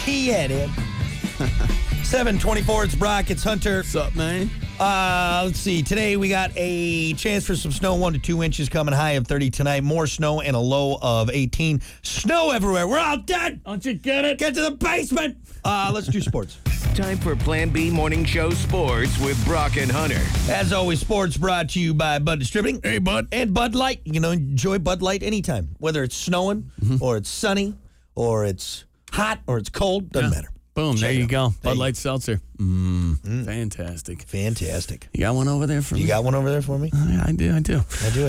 Yeah, dude. 7:24, it's Brock, it's Hunter. What's up, man? Let's see. Today we got a chance for some snow, 1 to 2 inches coming, high of 30 tonight. More snow and a low of 18. Snow everywhere. We're all dead. Don't you get it? Get to the basement. Let's do sports. Time for Plan B Morning Show Sports with Brock and Hunter. As always, sports brought to you by Bud Distributing. Hey, bud. And Bud Light. You know, enjoy Bud Light anytime. Whether it's snowing or it's sunny or it's hot or it's cold. Doesn't matter. Boom, Check there it you out. go. There Bud you Light Seltzer. Fantastic. Fantastic. You got one over there for me? You got one over there for me? Yeah, I do. I do.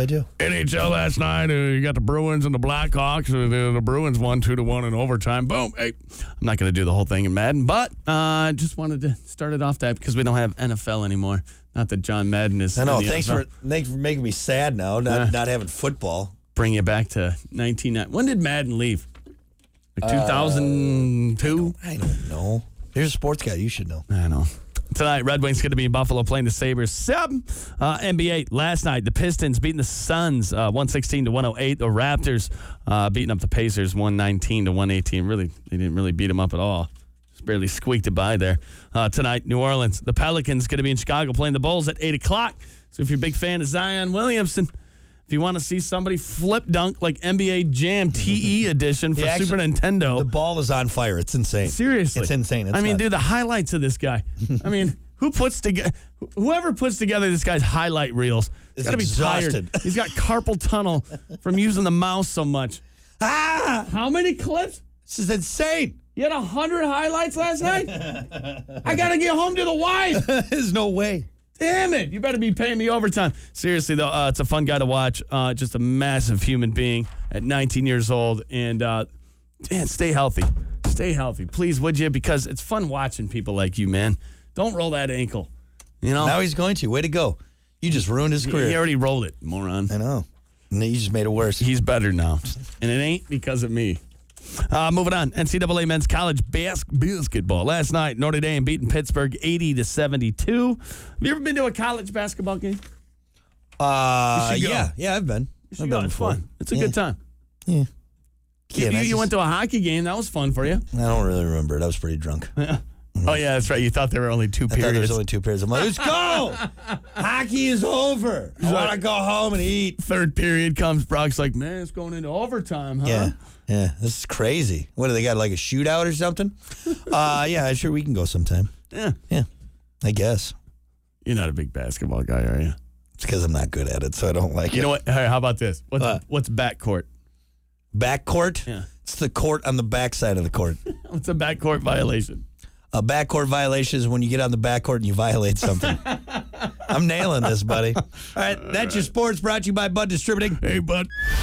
NHL last night, you got the Bruins and the Blackhawks. The Bruins won 2-1 in overtime. Boom. Hey, I'm not going to do the whole thing in Madden, but I just wanted to start it off that because we don't have NFL anymore. Not that John Madden is. I know. in the Thanks NFL. for making me sad now, not having football. Bring you back to 1990. When did Madden leave? Like 2002? I don't know. You're a sports guy. You should know. I know. Tonight, Red Wings going to be in Buffalo playing the Sabres. NBA, last night, the Pistons beating the Suns 116-108. The Raptors beating up the Pacers 119-118. Really, they didn't really beat them up at all. Just barely squeaked it by there. Tonight, New Orleans. The Pelicans going to be in Chicago playing the Bulls at 8 o'clock. So if you're a big fan of Zion Williamson, if you want to see somebody flip dunk like NBA Jam TE edition for Super Nintendo. The ball is on fire. It's insane. Seriously. It's insane. I mean, dude, the highlights of this guy. I mean, whoever puts together this guy's highlight reels, he's got to be exhausted. tired. He's got carpal tunnel from using the mouse so much. How many clips? This is insane. You had 100 highlights last night? I got to get home to the wife. There's no way. Damn it. You better be paying me overtime. Seriously, though, it's a fun guy to watch. Just a massive human being at 19 years old. And, man, stay healthy. Stay healthy. Please, would you? Because it's fun watching people like you, man. Don't roll that ankle. You know? Now he's going to. Way to go. You just ruined his career. He already rolled it, moron. I know. And you just made it worse. He's better now. And it ain't because of me. Moving on, NCAA men's college basketball. Last night, Notre Dame beating Pittsburgh 80-72. Have you ever been to a college basketball game? Yeah, I've been. I've been It's before. fun. It's a good time. Yeah. You went to a hockey game. That was fun for you. I don't really remember it. I was pretty drunk. Oh, yeah, that's right. You thought there were only two I thought there periods. was only 2 periods. I'm like, let's go. Hockey is over. I want to go home and eat. Third period comes. Brock's like, man, it's going into overtime, huh? Yeah. This is crazy. What, do they got, like a shootout or something? Yeah, sure, we can go sometime. Yeah. Yeah, I guess. You're not a big basketball guy, are you? It's because I'm not good at it, so I don't like it. You know what? Hey, how about this? What's backcourt? Backcourt? Yeah. It's the court on the backside of the court. What's a backcourt violation? A backcourt violation is when you get on the backcourt and you violate something. I'm nailing this, buddy. All right, that's your sports brought to you by Bud Distributing. Hey, bud.